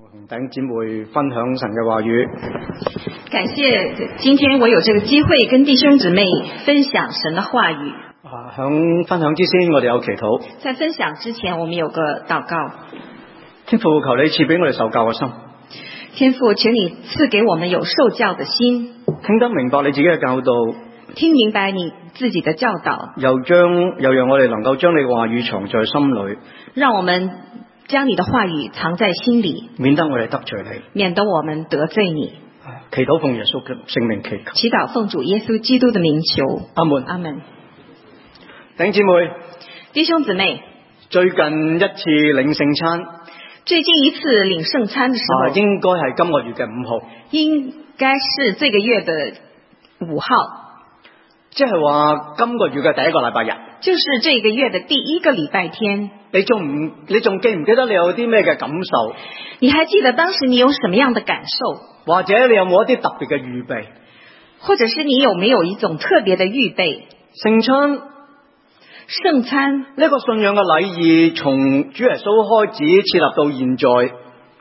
同弟兄姊妹分享神嘅話語， 感謝今天我有這個機會跟弟兄姊妹分享神的話語。 響分享之先，我哋有祈禱。 在分享之前，我們有個禱告。 天父，求你賜俾我哋受教嘅心。 天父，請你賜給我們有受教的心， 聽得明白你自己嘅教導， 聽明白你自己的教導， 又讓我哋能夠將你嘅話語藏在心裏， 讓我們將你的話語藏在心裏， 免得我哋得罪你， 免得我們得罪你。 祈禱奉耶穌嘅聖名祈求。 祈禱奉主耶穌基督的名求。 阿門。 阿門。 弟兄姊妹， 弟兄姊妹， 最近一次領聖餐， 最近一次領聖餐的時候， 應該係今個月嘅5號， 應該是這個月的5號， 即係話今個月嘅第一個禮拜日， 就是這個月的第一個禮拜天。 你仲記唔記得你有啲咩嘅感受？ 你還記得當時你有什麼樣的感受？ 或者你有冇一啲特別嘅預備？ 或者是你有沒有一種特別的預備？聖餐呢個信仰嘅禮儀，從主耶穌開始設立到現在。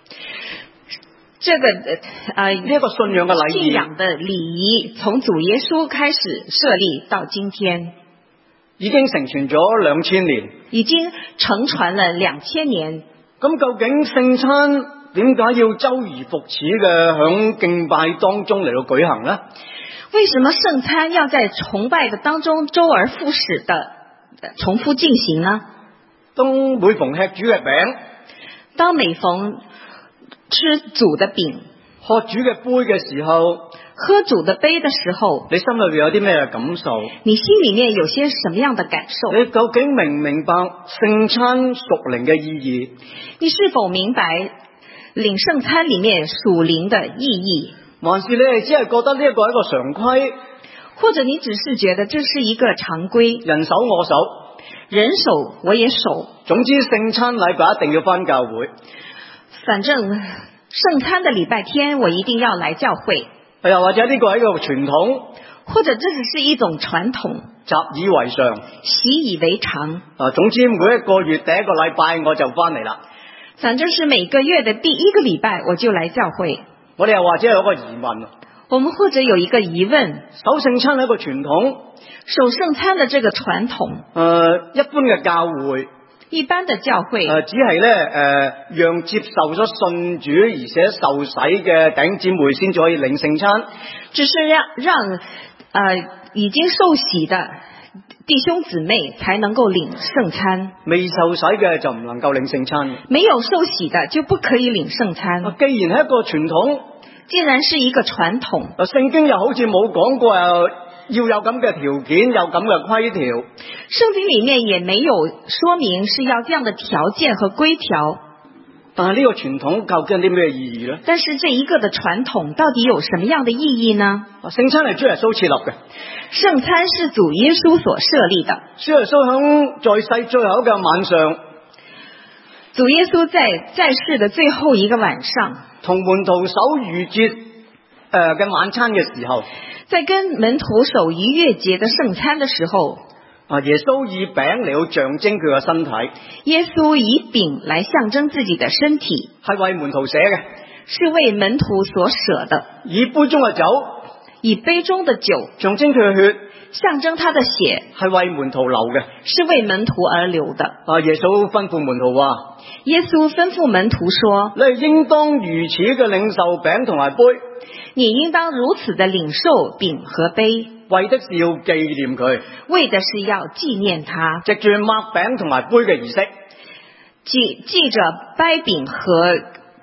呢個信仰嘅禮儀， 信仰的禮儀，從主耶穌開始設立到今天， 已經承傳咗2000年， 已經承傳了2000年。 咁究竟聖餐點解要周而復始嘅響敬拜當中嚟到舉行呢？ 為什麼聖餐要在崇拜的當中周而復始的重複進行呢？ 當每逢吃主嘅餅， 當每逢吃主的餅， 喝主嘅杯嘅時候， 喝主的杯的時候， 你心裏邊有啲咩感受？ 你心裏面有些什麼樣的感受？ 你究竟明唔明白聖餐屬靈嘅意義？ 你是否明白領聖餐裏面屬靈的意義？還是你係只係覺得呢一個係一個常規？ 或者你只是覺得這是一個常規？ 人手我手， 人手我也手。 總之聖餐禮拜一定要返教會。 反正聖餐的禮拜天我一定要來教會。 又或者呢個係一個傳統， 或者這只是一種傳統， 習以為常， 習以為常。 總之每一個月第一個禮拜我就返嚟啦。 反正是每個月的第一個禮拜我就來教會。 我哋又或者有一個疑問， 我們或者有一個疑問， 守聖餐係一個傳統， 守聖餐的這個傳統， 一般嘅教會， 一般的教會， 只係咧讓接受咗信主而且受洗嘅弟兄姊妹先至可以領聖餐， 只是讓已經受洗的弟兄姊妹才能夠領聖餐， 未受洗嘅就唔能夠領聖餐， 沒有受洗的就不可以領聖餐。 既然係一個傳統， 既然是一個傳統， 聖經又好似冇講過要有咁嘅條件，有咁嘅規條。 聖經裏面也沒有說明是要這樣的條件和規條。 但係呢個傳統究竟有啲咩意義呢？ 但是這一個的傳統到底有什麼樣的意義呢？ 聖餐係主耶穌設立嘅， 聖餐是主耶穌所設立的。 主耶穌響在世最後一個晚上， 主耶穌在世的最後一個晚上， 同門徒守逾節嘅晚餐嘅時候， 在跟門徒守逾越節的聖餐的時候， 耶穌以餅嚟到象徵佢嘅身體。 耶穌以餅來象徵自己的身體， 係為門徒捨嘅， 是為門徒所捨的。 以杯中嘅酒， 以杯中的酒象徵佢嘅血， 象徵他的血， 係為門徒流嘅， 是為門徒而流的。 耶穌吩咐門徒話， 耶穌吩咐門徒說， 你應當如此嘅領受餅同埋杯， 你應當如此的領受餅和杯， 為的是要紀念佢， 為的是要紀念他。 藉住擘餅同埋杯嘅儀式， 記着掰餅和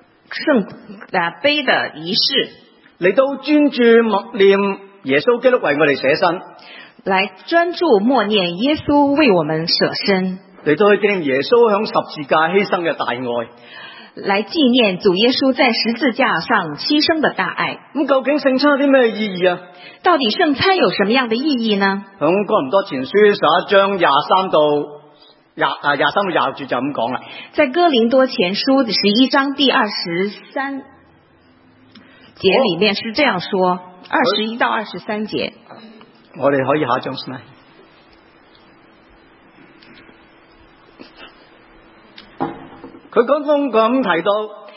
杯的儀式， 嚟到專注默念耶穌基督為我哋捨身， 來專注默念耶穌為我們捨身， 嚟到去紀念耶穌響十字架犧牲嘅大愛， 來紀念主耶穌在十字架上犧牲的大愛。 咁究竟聖餐有啲咩意義啊？ 到底聖餐有什麼樣的意義呢？ 響哥林多前書11章23到26節就咁講啦。 在哥林多前書11章第23節裏面是這樣說，21到23節。 我哋可以下一張 slide。佢剛剛咁提到，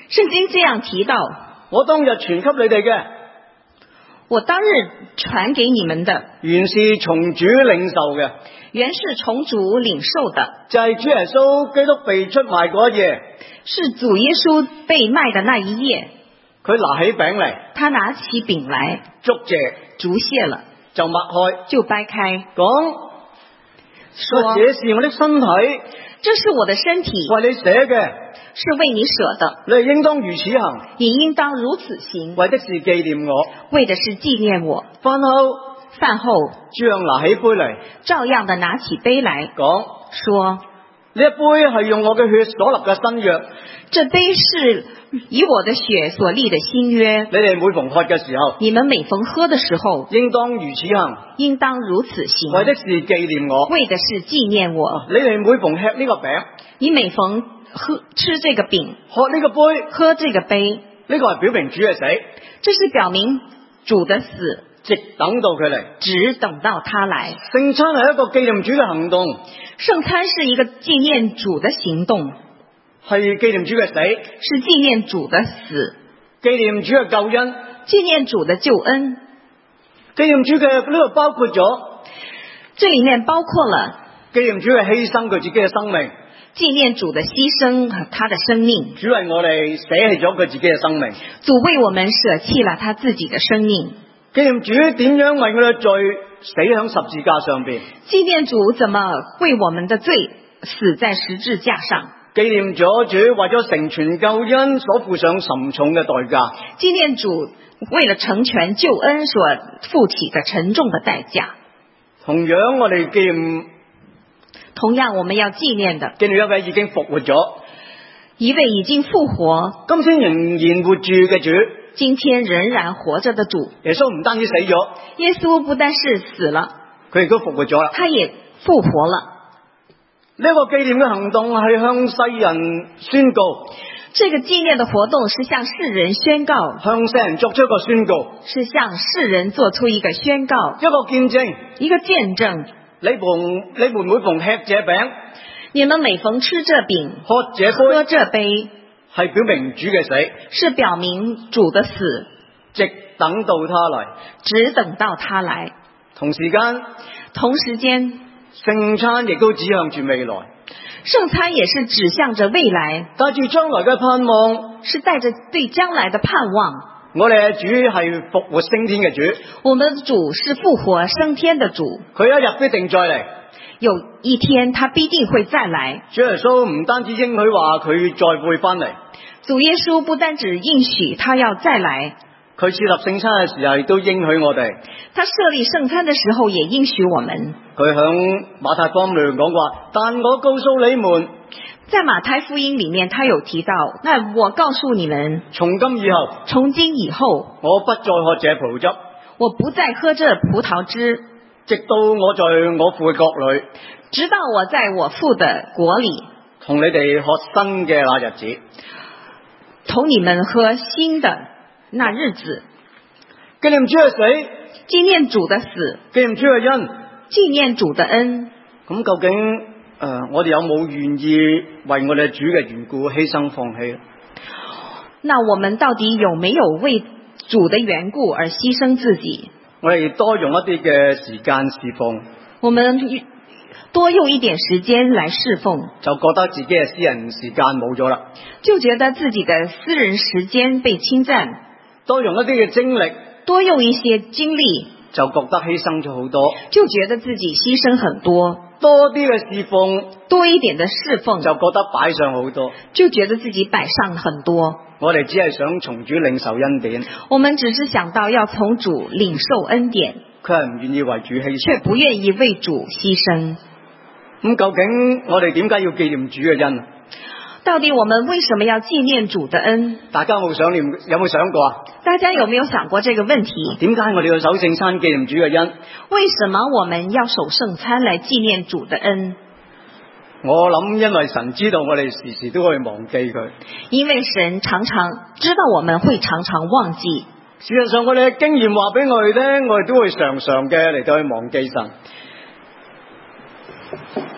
聖經這樣提到， 我當日傳給你哋嘅， 我當日傳給你們的， 原是從主領受嘅， 原是從主領受的， 就係主耶穌基督被出賣嗰一夜， 是主耶穌被賣的那一夜， 佢拿起餅嚟， 他拿起餅來， 祝謝， 祝謝了， 就擘開， 就掰開， 講說這是我的身體， 這是我的身體， 為你捨嘅， 是為你捨的， 你哋應當如此行， 你應當如此行， 為的是紀念我， 為的是紀念我。 飯後照樣拿起杯嚟， 照樣的拿起杯來， 講說呢一杯係用我嘅血所立嘅新約， 這杯是以我的血所立的新約。 你哋每逢喝嘅時候， 你們每逢喝的時候， 應當如此行， 應當如此行， 為的是紀念我， 為的是紀念我。 你哋每逢吃呢個餅， 你每逢吃這個餅， 喝呢個杯， 喝這個杯， 呢個係表明主嘅死， 這是表明主的死， 直等到佢嚟， 只等到他來。 聖餐係一個紀念主嘅行動， 聖餐是一個紀念主的行動， 係紀念主嘅死， 是紀念主的死， 紀念主嘅救恩， 紀念主的救恩。 紀念主嘅呢個包括咗， 這裡面包括了紀念主嘅犧牲佢自己嘅生命， 紀念主的犧牲和他的生命。 主為我哋捨棄咗佢自己嘅生命， 主為我們捨棄了他自己的生命。 紀念主點樣為我哋嘅罪死喺十字架上邊， 紀念主怎麼為我們的罪死在十字架上。 紀念咗主為咗成全救恩所付上沉重嘅代價， 紀念主為了成全救恩所付起的沉重的代價。 同樣我哋紀念， 同樣我們要紀念的， 紀念一位已經復活咗， 一位已經復活， 今天仍然活住嘅主， 今天仍然活着的主。 耶穌唔單止死咗， 耶穌不但是死了， 佢亦都復活咗啦。 他也復活了。 呢個紀念嘅行動係向世人宣告， 這個紀念的活動是向世人宣告， 向世人作出一個宣告， 是向世人做出一個宣告， 一個見證， 一個見證。 你們每逢吃這餅， 你們每逢吃這餅， 喝這杯， 喝這杯， 係表明主嘅死， 是表明主的死， 直等到他嚟， 只等到他來。 同時間，聖餐亦都指向住未來， 聖餐也是指向着未來， 帶住將來嘅盼望， 是帶着對將來的盼望。 我哋嘅主係復活升天嘅主， 我們的主是復活升天的主， 佢一日必定再嚟， 有一天他必定會再來。 主耶穌唔單止應許話佢再會翻嚟， 主耶穌不單止應許他要再來， 佢設立聖餐嘅時候亦都應許我哋， 他設立聖餐的時候也應許我們。 佢響馬太福音裏講過，但我告訴你們， 在馬太福音裏面他有提到，那我告訴你們， 從今以後， 我不再喝這葡萄汁， 我不再喝這葡萄汁，直到我在我父嘅國裏， 直到我在我父的國裏， 同你哋喝新嘅那日子， 同你們喝新的那日子。 紀念主嘅死， 紀念主的死， 紀念主嘅恩， 紀念主的恩。 咁究竟我哋有冇願意為我哋主嘅緣故犧牲放棄？ 那我們到底有沒有為主的緣故而犧牲自己？ 我哋多用一啲嘅時間侍奉， 我們多用一點時間來侍奉， 就覺得自己嘅私人時間冇咗啦， 就覺得自己的私人時間被侵佔。 多用一啲嘅精力， 多用一些精力， 就覺得犧牲咗好多， 就覺得自己犧牲很多。 多啲嘅侍奉， 多一點的侍奉， 就覺得擺上好多， 就覺得自己擺上很多。 我哋只係想從主領受恩典， 我們只是想到要從主領受恩典， 佢係唔願意為主犧牲， 卻不願意為主犧牲。 咁究竟我哋點解要紀念主嘅恩？ 到底我們為什麼要紀念主的恩？ 大家有冇想過啊？ 大家有沒有想過這個問題？ 點解我哋要守聖餐紀念主嘅恩？ 為什麼我們要守聖餐來紀念主的恩？ 我諗因為神知道我哋時時都會忘記佢， 因為神常常知道我們會常常忘記。 事實上我哋嘅經驗話俾我哋聽，我哋都會常常嘅嚟到去忘記神。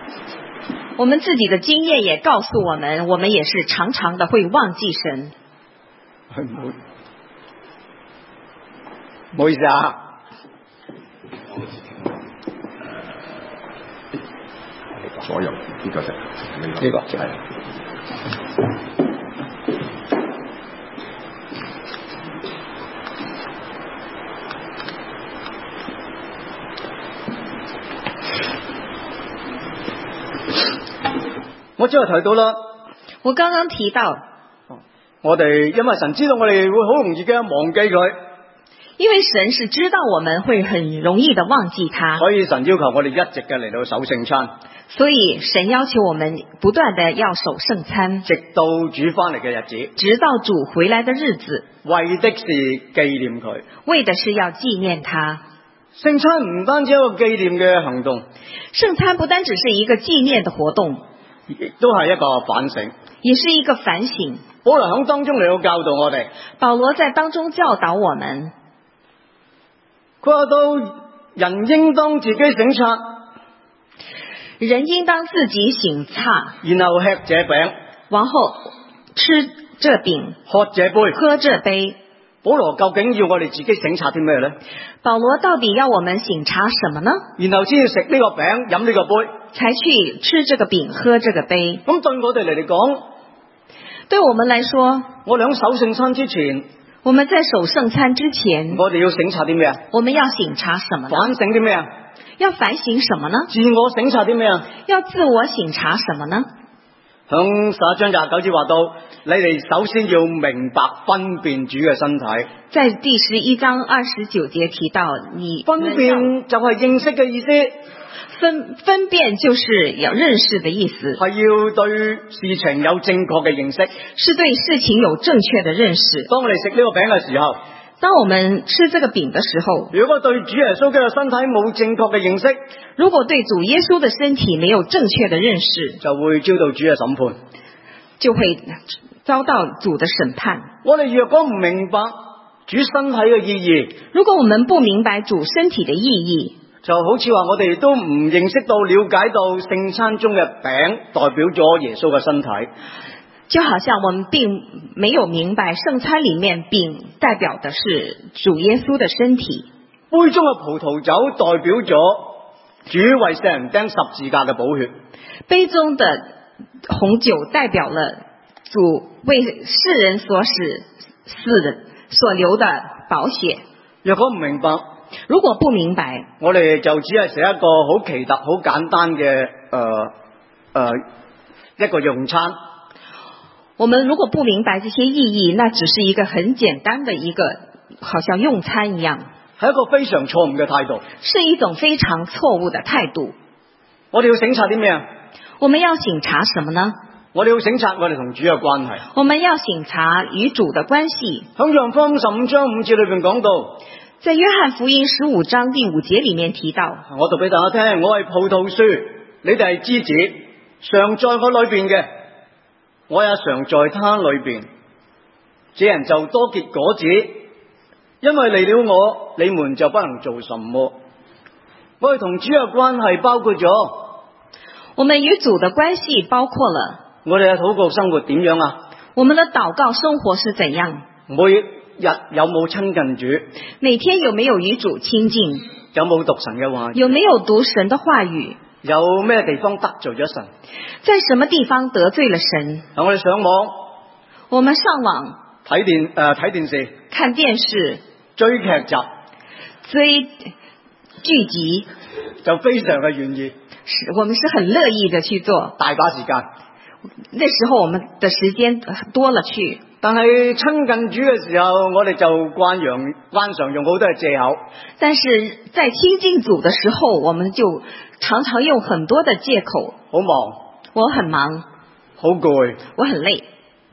我們自己的經驗也告訴我們也是常常的會忘記神。 唔好意思啊。 左右呢個就呢呢個係。 我只係提到啦， 我剛剛提到， 我哋因為神知道我哋會好容易嘅忘記佢， 因為神是知道我們會很容易的忘記他， 所以神要求我哋一直嘅嚟到守聖餐， 所以神要求我們不斷的要守聖餐， 直到主翻嚟嘅日子， 直到主回來的日子， 為的是紀念佢。 為的是要紀念他。 聖餐唔單止一個紀念嘅行動， 聖餐不單只是一個紀念的活動， 亦都係一個反省。 也是一個反省。 保羅喺當中嚟到教導我哋， 保羅在當中教導我們， 佢話到人應當自己省察， 人應當自己省察， 然後吃這餅， 然後吃這餅， 喝這杯。 喝這杯。 保羅究竟要我哋自己省察啲咩呢？ 保羅到底要我們省察什麼呢？ 然後先要食呢個餅，飲呢個杯， 才去吃這個餅，喝這個杯。 咁對我哋嚟講， 對我們來說， 我哋喺守聖餐之前， 我們在守聖餐之前， 我哋要省察啲咩啊？ 我們要省察什麼呢？ 反省啲咩啊？ 要反省什麼呢？ 自我省察啲咩啊？ 要自我省察什麼呢？ 響11章29節話到，你哋首先要明白分辨主嘅身體。 在第11章29節提到，你分辨就係認識嘅意思， 分辨就是要認識的意思， 係要對事情有正確嘅認識， 是對事情有正確的認識。 當我哋食呢個餅嘅時候， 當我們吃這個餅的時候， 如果對主耶穌嘅身體冇正確嘅認識， 如果對主耶穌的身體沒有正確的認識， 就會遭到主嘅審判， 就會遭到主的審判。 我哋若果唔明白主身體嘅意義， 如果我們不明白主身體的意義， 就好似話我哋都唔認識到了解到聖餐中嘅餅代表咗耶穌嘅身體， 就好像我們並沒有明白聖餐裏面餅代表的是主耶穌的身體， 杯中嘅葡萄酒代表咗主為世人釘十字架嘅寶血， 杯中的紅酒代表了主為世人所所流的寶血。 若果唔明白， 如果不明白， 我哋就只係寫一個好奇特、好簡單嘅一個用餐。 我們如果不明白這些意義，那只是一個很簡單的一個好像用餐一樣， 係一個非常錯誤嘅態度， 是一種非常錯誤的態度。 我哋要省察啲咩啊？ 我們要省察什麼呢？ 我哋要省察我哋同主嘅關係。 我們要省察與主的關係。 喺約翰福音15章5節裏邊講到， 在約翰福音15章第5節裏面提到， 我讀俾大家聽，我係葡萄樹，你哋係枝子，常在我裏邊嘅，我也常在他裏邊，這人就多結果子，因為離了我，你們就不能做什麼。我哋同主嘅關係包括咗， 我們與主的關係包括了我哋嘅禱告生活點樣啊？ 我們的禱告生活是怎樣？ 每日有冇親近主？ 每天有沒有與主親近？ 有冇讀神嘅話語？ 有沒有讀神的話語？ 有咩地方得罪咗神？ 在什麼地方得罪了神？ 我哋上網， 我們上網睇電視， 看電視， 追劇集， 追劇集， 就非常嘅願意， 我們是很樂意的去做， 大把時間。 那時候我們的時間多了去， 但係親近主嘅時候，我哋就慣常用好多嘅借口。 但是在親近主的時候，我們就常常用很多的借口。 好忙， 我很忙， 好攰， 我很累。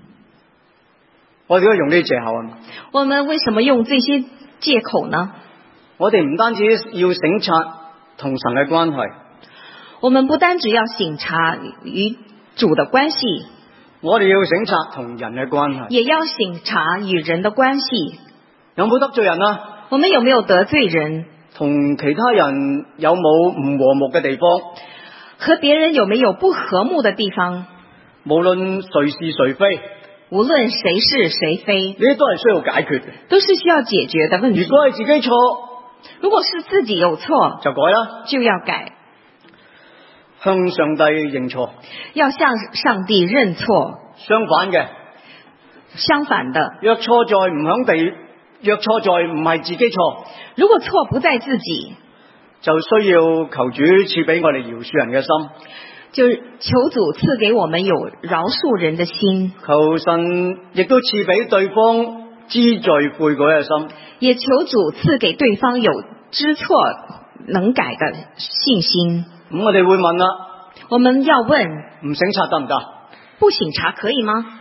我點解用呢啲借口啊？ 我們為什麼用這些借口呢？ 我哋唔單止要省察同神嘅關係， 我們不單止要省察與主的關係， 我哋要省察同人嘅關係， 也要省察與人的關係。 有冇得罪人啊？ 我們有沒有得罪人？ 同其他人有冇唔和睦嘅地方？ 和別人有沒有不和睦的地方？ 無論誰是誰非， 無論誰是誰非， 呢啲都係需要解決嘅。 都是需要解決的問題。 如果係自己錯， 如果是自己有錯， 就改啦， 就要改， 向上帝認錯。 要向上帝認錯。相反的， 若錯在唔係自己錯， 如果錯不在自己， 就需要求主賜俾我哋饒恕人嘅心， 就求主賜給我們有饒恕人的心， 求神亦都賜俾對方知罪悔改嘅心， 也求主賜給對方有知錯能改的信心。 咁我哋會問啦， 我們要問， 唔省察得唔得？ 不省察可以嗎？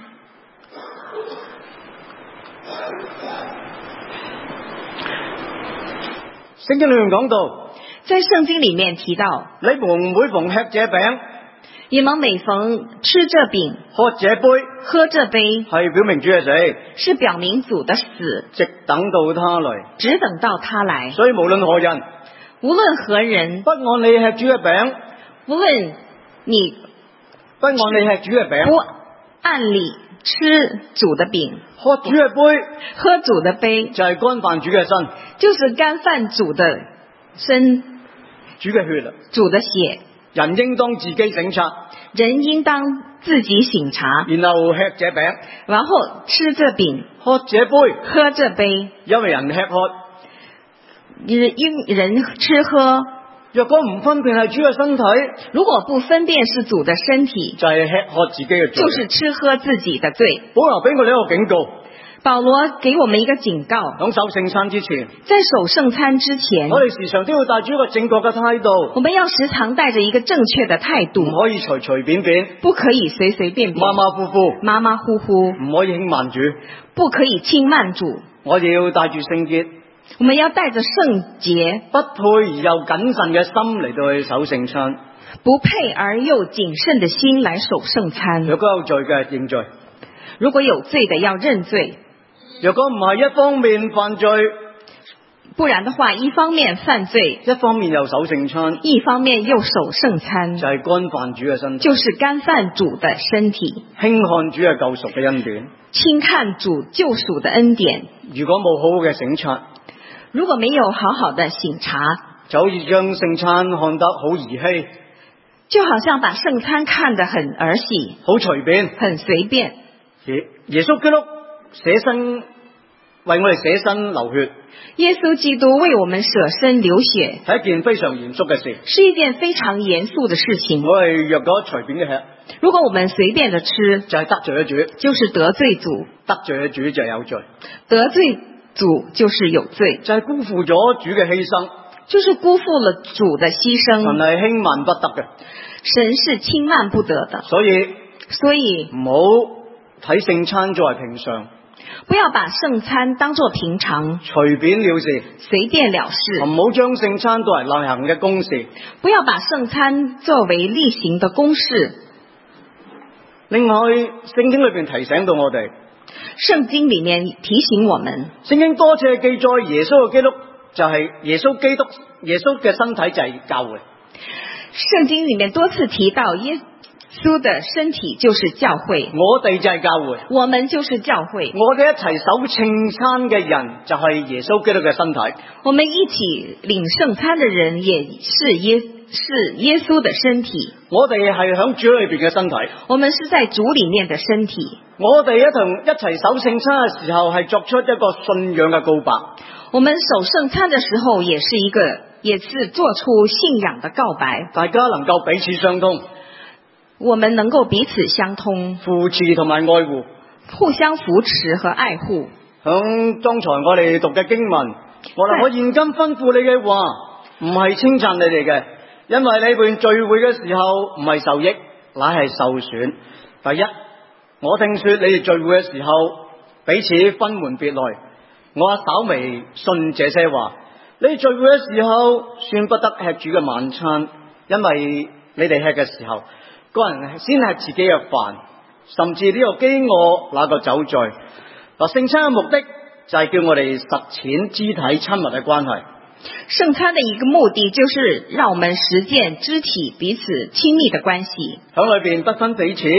聖經裏面講到， 在聖經裏面提到， 你們每逢吃這餅， 你們每逢吃這餅， 喝這杯， 喝這杯， 係表明主嘅死， 是表明主的死， 直等到他來。 只等到他來。 所以無論何人， 無論何人， 不按你吃主嘅餅， 無論你不按你吃主嘅餅， 不按理吃主的餅， 喝主嘅杯， 喝主的杯， 就係干犯主嘅身， 就是干犯主的身， 主嘅血啦。 主的血。 人應當自己省察， 人應當自己省察， 然後吃這餅， 然後吃這餅， 喝這杯， 喝這杯， 因為人吃喝， 因人吃喝， 若果唔分辨係主嘅身體， 如果不分辨是主的身體， 就係吃喝自己嘅罪， 就是吃喝自己的罪。 保羅俾我哋一個警告， 保羅給我們一個警告， 響守聖餐之前， 在守聖餐之前， 我哋時常都要帶住一個正確嘅態度， 我們要時常帶着一個正確的態度， 唔可以隨隨便便， 不可以隨隨便便， 馬馬虎虎， 馬馬虎虎， 唔可以輕慢主， 不可以輕慢主。 我哋要帶住聖潔， 我們要帶着聖潔， 不配而又謹慎嘅心嚟到去守聖餐， 不配而又謹慎的心來守聖餐。 若果有罪嘅認罪， 如果有罪的要認罪， 若果唔係一方面犯罪， 不然的話，一方面犯罪， 一方面又守聖餐， 一方面又守聖餐， 就係干犯主嘅身體， 就是干犯主的身體， 輕看主嘅救贖嘅恩典， 輕看主救贖的恩典。 如果冇好好嘅省察， 如果沒有好好的省察， 就好似將聖餐看得好兒戲， 就好像把聖餐看得很兒戲， 好隨便， 很隨便。 耶穌基督捨身為我哋捨身流血， 耶穌基督為我們捨身流血， 係一件非常嚴肅嘅事， 是一件非常嚴肅的事情。 我哋若果隨便嘅吃， 如果我們隨便的吃， 就係得罪咗主， 就是得罪主， 得罪咗主就有罪， 得罪主就是有罪， 就係辜負咗主嘅犧牲， 就是辜負了主的犧神牲。 係輕慢不得嘅， 神是輕慢不得的， 所以唔好睇聖餐作為平常， 不要把聖餐當作平常， 隨便了事， 隨便了事， 唔好將聖餐作為例行嘅公事。 不要把聖餐作為例行的公事。 另外，聖經裏邊提醒到我哋， 聖經裏面提醒我們， 聖經多次記載耶穌嘅基督就係耶穌嘅身體就係教會。 聖經裏面多次提到耶穌的身體就是教會， 我哋就係教會， 我們就是教會， 我哋一齊守聖餐嘅人就係耶穌基督嘅身體， 我們一起領聖餐的人也是耶穌的身體， 我哋係響主裏邊嘅身體， 我們是在主裏面的身體， 我哋一齊守聖餐嘅時候係作出一個信仰嘅告白， 我們守聖餐的時候也是做出信仰的告白， 大家能夠彼此相通， 我們能夠彼此相通， 扶持同埋愛護， 互相扶持和愛護。 響剛才我哋讀嘅經文，我現今吩咐你嘅話唔係稱讚你哋嘅，因為你哋聚會嘅時候唔係受益，乃係受損。第一，我聽說你哋聚會嘅時候彼此分門別類，我稍微信這些話。你哋聚會嘅時候算不得吃主嘅晚餐，因為你哋吃嘅時候，個人先吃自己嘅飯，甚至呢個飢餓，那個酒醉。嗱，聖餐嘅目的就係叫我哋實踐肢體親密嘅關係。 聖餐的一個目的就是讓我們實踐肢體彼此親密的關係， 響裏邊不分彼此，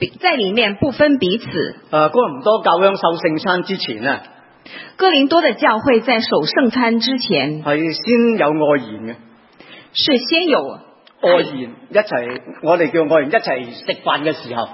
在里面不分彼此。 哥林多教會響受聖餐之前呢， 哥林多的教會在守聖餐之前係先有愛宴嘅。 是先有愛宴一齊，我哋叫愛宴一齊食飯嘅時候，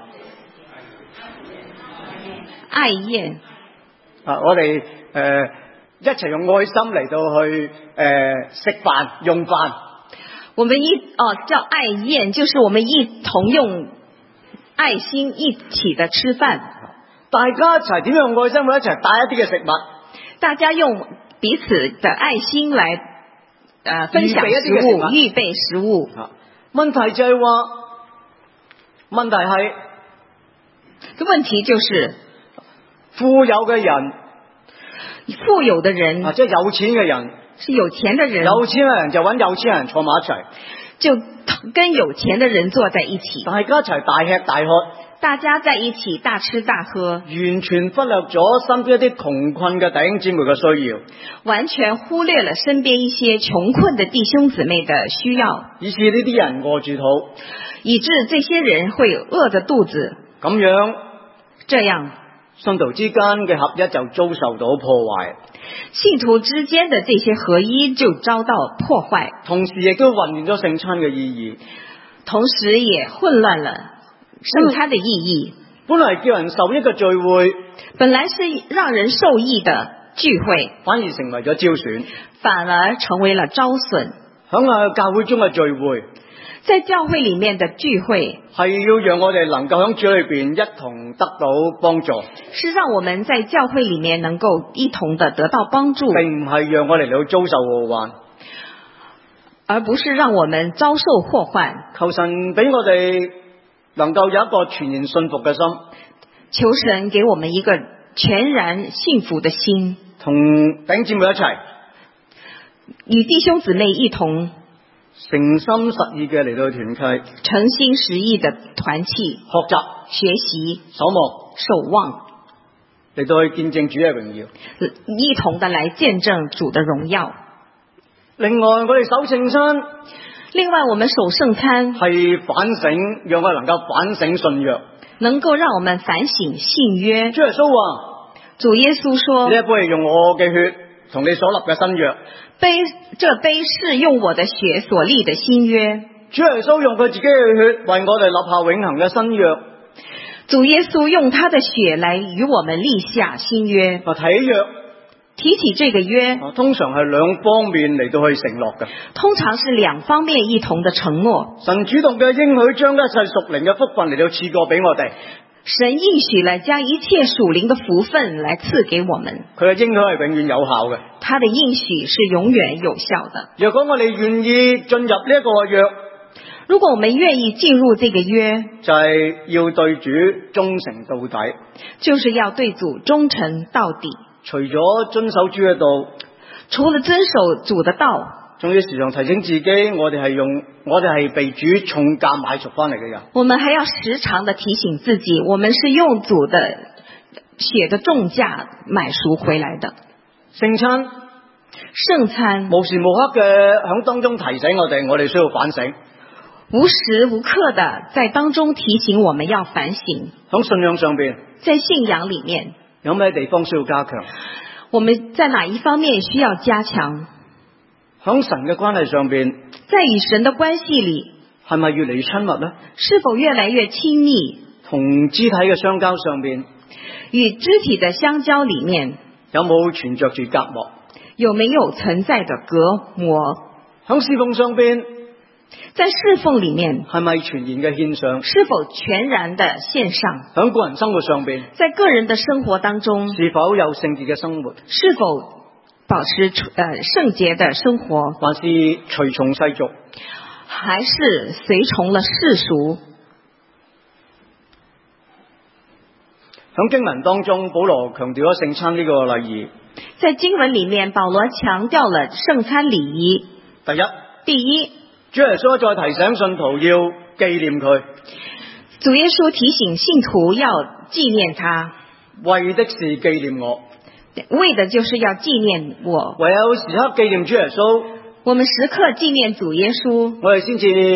愛宴。 我哋一齊用愛心嚟到去食飯用飯。 我們叫愛宴，就是我們一同用愛心一起的吃飯。 大家一齊點樣用愛心去一齊帶一啲嘅食物？ 大家用彼此的愛心來分享食物，預備食物。 問題就係話，問題係個問題就是富有嘅人， 富有的人即係有錢嘅人， 是有錢的人， 有錢嘅人就揾有錢人坐埋一齊， 就跟有錢的人坐在一起， 大家一齊大吃大喝， 大家在一起大吃大喝， 完全忽略咗身邊一啲窮困嘅弟兄姊妹嘅需要， 完全忽略了身邊一些窮困的弟兄姊妹的需要， 以致呢啲人餓住肚， 以致這些人會餓着肚子。 咁樣， 這樣信徒之間嘅合一就遭受到破壞， 信徒之間的這些合一就遭到破壞， 同時亦都混亂咗聖餐嘅意義， 同時也混亂了聖餐的意義。 本來叫人受益嘅聚會， 本來是讓人受益的聚會， 反而成為咗招損， 反而成為了招損。 響教會中嘅聚會， 在教會裡面的聚會係要讓我哋能夠喺主裏邊一同得到幫助， 是讓我們在教會裡面能夠一同的得到幫助， 並唔係讓我哋嚟到遭受禍患， 而不是讓我們遭受禍患。 求神俾我哋能夠有一個全然信服嘅心， 求神給我們一個全然信服的心， 同弟兄姊妹一齊， 與弟兄姊妹一同誠心實意嘅嚟到團契， 誠心實意的團契， 學習、 學習、 守望，嚟到去見證主嘅榮耀， 一同的來見證主的榮耀。 另外，我哋守聖餐， 另外我們守聖餐係反省，讓我哋能夠反省信約， 能夠讓我們反省信約。 主耶穌話， 主耶穌說， 呢一杯係用我嘅血同你所立嘅新約， 這杯是用我的血所立的新約。 主耶穌用佢自己嘅血為我哋立下永恆嘅新約。 主耶穌用他的血來與我們立下新約。 提起這個約，通常係兩方面嚟到去承諾嘅。 通常是兩方面一同的承諾。 神主動嘅應許將一切屬靈嘅福分嚟到賜過俾我哋。 神應許了將一切屬靈的福分來賜給我們。 佢嘅應許係永遠有效嘅。 他的應許是永遠有效的。 若果我哋願意進入呢一個約， 如果我們願意進入這個約， 就係要對主忠誠到底， 就是要對主忠誠到底。 除咗遵守主嘅道， 除了遵守主的道， 仲要時常提醒自己，我哋係被主重價買贖翻嚟嘅人。 我們還要時常的提醒自己，我們是用主的血的重價買贖回來的。聖餐無時無刻嘅響當中提醒我哋需要反省， 無時無刻的在當中提醒我們要反省。 響信仰上邊， 在信仰裏面有咩地方需要加強？ 我們在哪一方面需要加強？ 響神嘅關係上邊， 在與神的關係裏， 係咪越嚟越親密呢？ 是否越來越親密？ 同肢體嘅相交上邊， 與肢體的相交裏面， 有冇存着住隔膜？ 有沒有存在的隔膜？ 響侍奉上邊， 在侍奉裏面， 係咪全然嘅獻上？ 是否全然的獻上？ 響個人生活上邊， 在個人的生活當中， 是否有聖潔嘅生活？ 是否保持聖潔的生活？ 還是隨從世俗？ 還是隨從了世俗？ 響經文當中，保羅強調咗聖餐呢個禮儀。 在經文裏面，保羅強調了聖餐禮儀。第一， 主耶穌再提醒信徒要紀念佢。 主耶穌提醒信徒要紀念他， 為的是紀念我， 為的就是要紀念我。 唯有時刻紀念主耶穌， 我們時刻紀念主耶穌， 我哋先至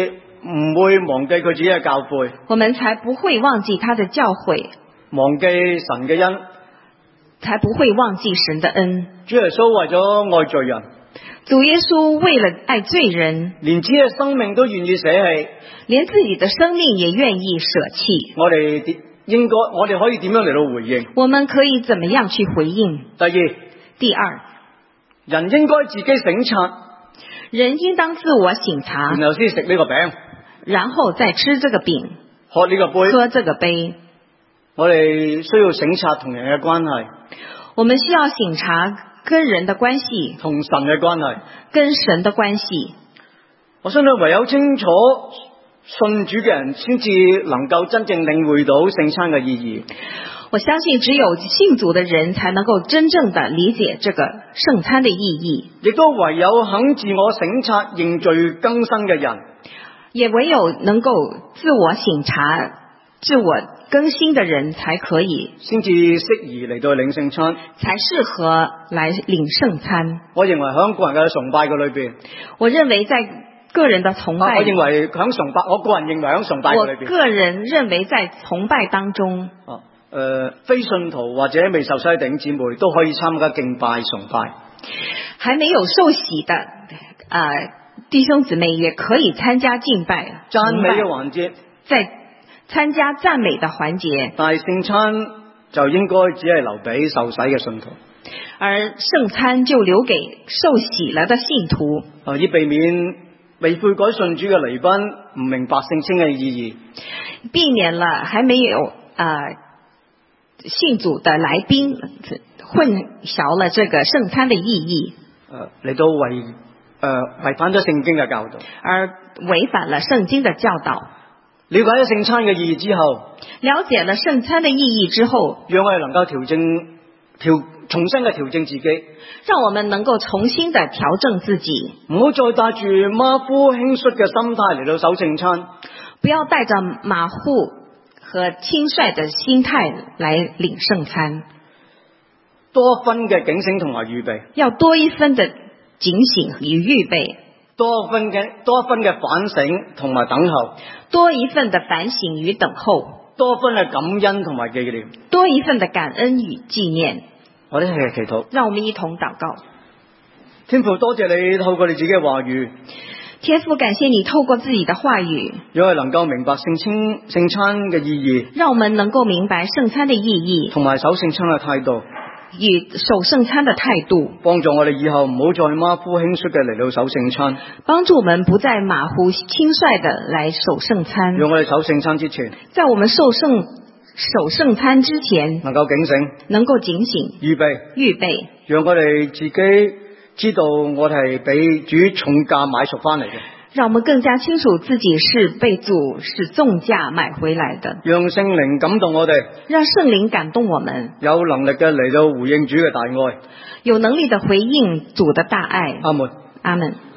唔會忘記佢自己嘅教誨， 我們才不會忘記他的教誨， 忘記神嘅恩。 才不會忘記神的恩。 主耶穌為咗愛罪人， 主耶穌為了愛罪人， 連自己嘅生命都願意捨棄。 連自己的生命也願意捨棄。 我哋可以點樣嚟到回應？ 我們可以怎麼樣去回應？第二， 人應該自己省察， 人應當自我省察， 然後先食呢個餅， 然後再吃這個餅， 喝呢個杯， 喝這個杯。 我哋需要省察同人嘅關係， 我們需要省察跟人的關係， 同神嘅關係， 跟神的關係。 我相信唯有清楚信主嘅人，先至能夠真正領會到聖餐嘅意義。 我相信只有信主的人才能夠真正的理解這個聖餐的意義， 亦都唯有肯自我省察認罪更新嘅人， 也唯有能夠自我省察自我更新的人才可以， 先至適宜嚟到領聖餐， 才適合來領聖餐。 我認為喺個人嘅崇拜嘅裏邊， 我認為在個人的崇拜， 我個人認為喺崇拜嘅裏邊， 我個人認為在崇拜當中， 非信徒或者未受洗嘅弟兄姊妹都可以參加敬拜崇拜， 還沒有受洗的弟兄姊妹也可以參加敬拜讚美嘅環節， 在參加讚美的環節。 但係聖餐就應該只係留俾受洗嘅信徒， 而聖餐就留給受洗了的信徒， 以避免未悔改信主嘅離賓唔明白聖餐嘅意義， 避免了還沒有信主的來賓混淆了這個聖餐的意義， 嚟到違反咗聖經嘅教導， 而違反了聖經的教導。 了解咗聖餐嘅意義之後， 了解了聖餐的意義之後， 讓我哋能夠重新嘅調整自己， 讓我們能夠重新的調整自己， 唔好再帶住馬虎輕率嘅心態嚟到守聖餐， 不要帶着馬虎和輕率的心態來領聖餐， 多分嘅警醒同埋預備， 要多一分的警醒與預備， 多一分嘅反省同埋等候， 多一份的反省與等候， 多分嘅感恩同埋紀念， 多一份的感恩與紀念。 我哋一齊祈禱， 讓我們一同禱告。 天父，多謝你透過你自己嘅話語， 天父，感謝你透過自己的話語， 讓我哋能夠明白聖餐嘅意義， 讓我們能夠明白聖餐的意義， 同埋守聖餐嘅態度， 與守聖餐的態度， 幫助我哋以後唔好再馬虎輕率嘅嚟到守聖餐， 幫助我們不再馬虎輕率的來守聖餐， 讓我哋守聖餐之前， 在我們守聖餐之前能夠警醒， 能夠警醒， 預備，讓我哋自己知道我哋係俾主重價買贖翻嚟嘅， 讓我們更加清楚自己是被主是重價買回來的， 讓聖靈感動我哋， 讓聖靈感動我們， 有能力嘅嚟到回應主嘅大愛， 有能力的回應主的大愛。 阿門， 阿門。